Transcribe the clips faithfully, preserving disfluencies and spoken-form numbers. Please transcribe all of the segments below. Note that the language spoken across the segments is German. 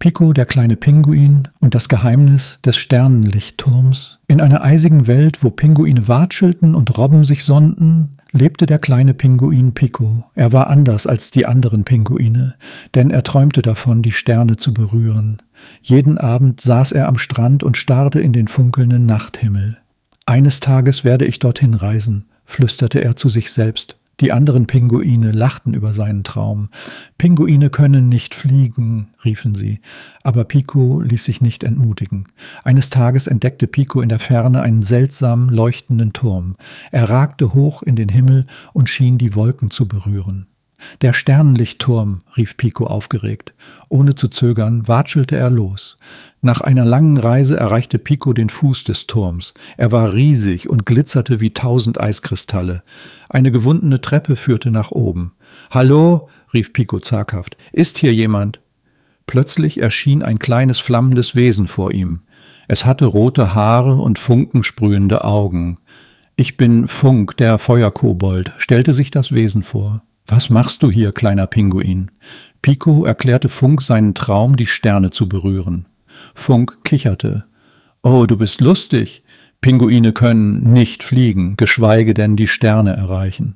Pico, der kleine Pinguin und das Geheimnis des Sternenlichtturms. In einer eisigen Welt, wo Pinguine watschelten und Robben sich sonnten, lebte der kleine Pinguin Pico. Er war anders als die anderen Pinguine, denn er träumte davon, die Sterne zu berühren. Jeden Abend saß er am Strand und starrte in den funkelnden Nachthimmel. »Eines Tages werde ich dorthin reisen«, flüsterte er zu sich selbst. Die anderen Pinguine lachten über seinen Traum. »Pinguine können nicht fliegen«, riefen sie. Aber Pico ließ sich nicht entmutigen. Eines Tages entdeckte Pico in der Ferne einen seltsam leuchtenden Turm. Er ragte hoch in den Himmel und schien die Wolken zu berühren. »Der Sternenlichtturm«, rief Pico aufgeregt. Ohne zu zögern watschelte er los. Nach einer langen Reise erreichte Pico den Fuß des Turms. Er war riesig und glitzerte wie tausend Eiskristalle. Eine gewundene Treppe führte nach oben. »Hallo«, rief Pico zaghaft, »ist hier jemand?« Plötzlich erschien ein kleines flammendes Wesen vor ihm. Es hatte rote Haare und funkensprühende Augen. »Ich bin Funk, der Feuerkobold«, stellte sich das Wesen vor. »Was machst du hier, kleiner Pinguin?« Pico erklärte Funk seinen Traum, die Sterne zu berühren. Funk kicherte. »Oh, du bist lustig. Pinguine können nicht fliegen, geschweige denn die Sterne erreichen.«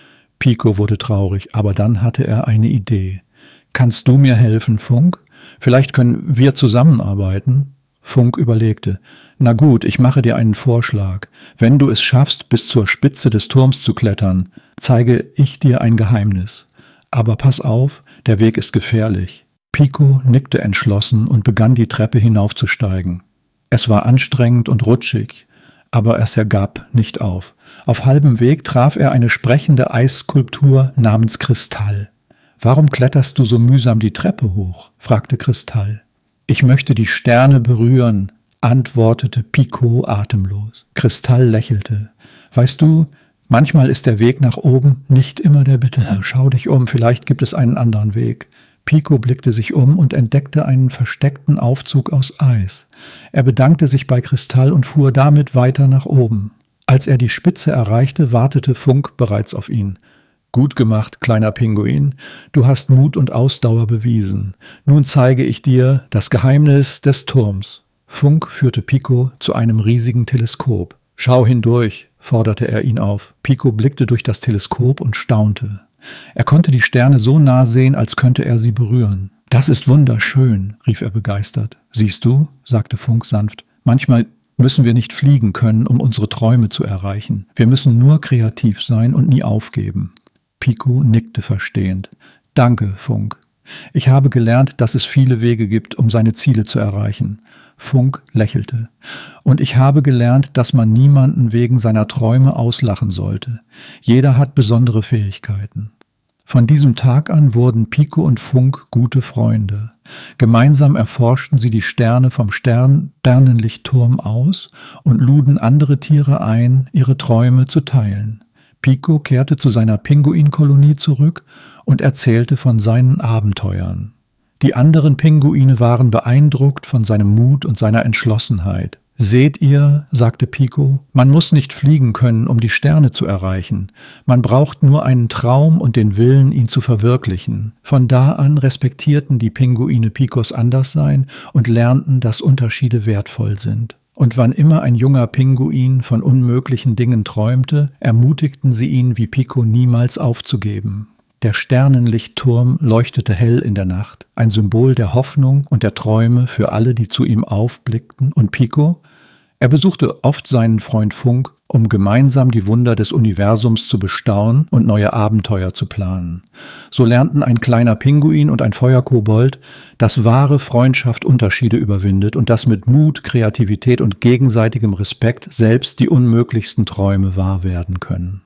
Pico wurde traurig, aber dann hatte er eine Idee. »Kannst du mir helfen, Funk? Vielleicht können wir zusammenarbeiten?« Funk überlegte. »Na gut, ich mache dir einen Vorschlag. Wenn du es schaffst, bis zur Spitze des Turms zu klettern, zeige ich dir ein Geheimnis. Aber pass auf, der Weg ist gefährlich.« Pico nickte entschlossen und begann die Treppe hinaufzusteigen. Es war anstrengend und rutschig, aber er gab nicht auf. Auf halbem Weg traf er eine sprechende Eisskulptur namens Kristall. »Warum kletterst du so mühsam die Treppe hoch?« fragte Kristall. »Ich möchte die Sterne berühren«, antwortete Pico atemlos. Kristall lächelte. »Weißt du, manchmal ist der Weg nach oben nicht immer der bittere. Schau dich um, vielleicht gibt es einen anderen Weg.« Pico blickte sich um und entdeckte einen versteckten Aufzug aus Eis. Er bedankte sich bei Kristall und fuhr damit weiter nach oben. Als er die Spitze erreichte, wartete Funk bereits auf ihn. »Gut gemacht, kleiner Pinguin. Du hast Mut und Ausdauer bewiesen. Nun zeige ich dir das Geheimnis des Turms.« Funk führte Pico zu einem riesigen Teleskop. »Schau hindurch«, forderte er ihn auf. Pico blickte durch das Teleskop und staunte. Er konnte die Sterne so nah sehen, als könnte er sie berühren. »Das ist wunderschön«, rief er begeistert. »Siehst du«, sagte Funk sanft, »manchmal müssen wir nicht fliegen können, um unsere Träume zu erreichen. Wir müssen nur kreativ sein und nie aufgeben.« Pico nickte verstehend. »Danke, Funk. Ich habe gelernt, dass es viele Wege gibt, um seine Ziele zu erreichen.« Funk lächelte. »Und ich habe gelernt, dass man niemanden wegen seiner Träume auslachen sollte. Jeder hat besondere Fähigkeiten.« Von diesem Tag an wurden Pico und Funk gute Freunde. Gemeinsam erforschten sie die Sterne vom Stern Sternenlichtturm aus und luden andere Tiere ein, ihre Träume zu teilen. Pico kehrte zu seiner Pinguinkolonie zurück und erzählte von seinen Abenteuern. Die anderen Pinguine waren beeindruckt von seinem Mut und seiner Entschlossenheit. »Seht ihr«, sagte Pico, »man muss nicht fliegen können, um die Sterne zu erreichen. Man braucht nur einen Traum und den Willen, ihn zu verwirklichen.« Von da an respektierten die Pinguine Picos Anderssein und lernten, dass Unterschiede wertvoll sind. Und wann immer ein junger Pinguin von unmöglichen Dingen träumte, ermutigten sie ihn wie Pico niemals aufzugeben. Der Sternenlichtturm leuchtete hell in der Nacht, ein Symbol der Hoffnung und der Träume für alle, die zu ihm aufblickten. Und Pico? Er besuchte oft seinen Freund Funk, um gemeinsam die Wunder des Universums zu bestaunen und neue Abenteuer zu planen. So lernten ein kleiner Pinguin und ein Feuerkobold, dass wahre Freundschaft Unterschiede überwindet und dass mit Mut, Kreativität und gegenseitigem Respekt selbst die unmöglichsten Träume wahr werden können.